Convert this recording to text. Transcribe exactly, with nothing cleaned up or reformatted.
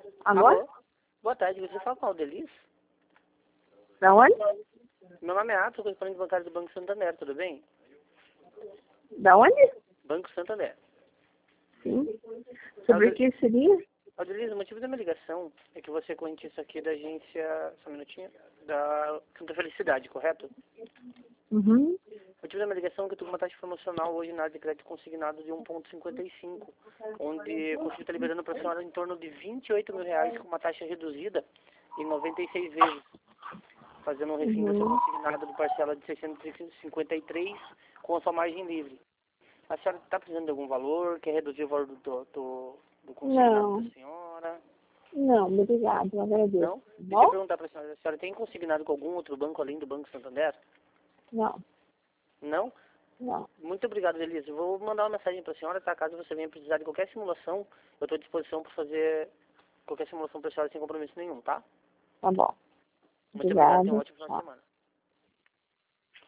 Alô? Alô? Boa tarde, você fala com a Aldelis? Da onde? Meu nome é Atos, correspondente bancário do Banco Santander, tudo bem? Da onde? Banco Santander. Sim. Sobre o que seria? Aldelis, o motivo da minha ligação é que você é correntista aqui da agência, só um minutinho, da Santa Felicidade, correto? Uhum. O motivo da minha ligação é que eu estou com uma taxa promocional hoje na área de crédito consignado de um vírgula cinquenta e cinco, onde eu consigo estar liberando para a senhora em torno de vinte e oito mil reais com uma taxa reduzida em noventa e seis vezes, fazendo um refim do seu Uhum. consignado de parcela de seiscentos e cinquenta e três com a sua margem livre. A senhora está precisando de algum valor? Quer reduzir o valor do, do, do, do consignado Não. da senhora? Não, obrigado, eu agradeço. Não? Tá Deixa eu bom? perguntar para a senhora, a senhora tem consignado com algum outro banco além do Banco Santander? Não, Não? não. Muito obrigado, Elisa. Vou mandar uma mensagem para a senhora, tá? Caso você venha precisar de qualquer simulação, eu estou à disposição para fazer qualquer simulação para a senhora sem compromisso nenhum, tá? Tá bom. Muito obrigado, tenha um Obrigado. ótimo final de Tchau. semana.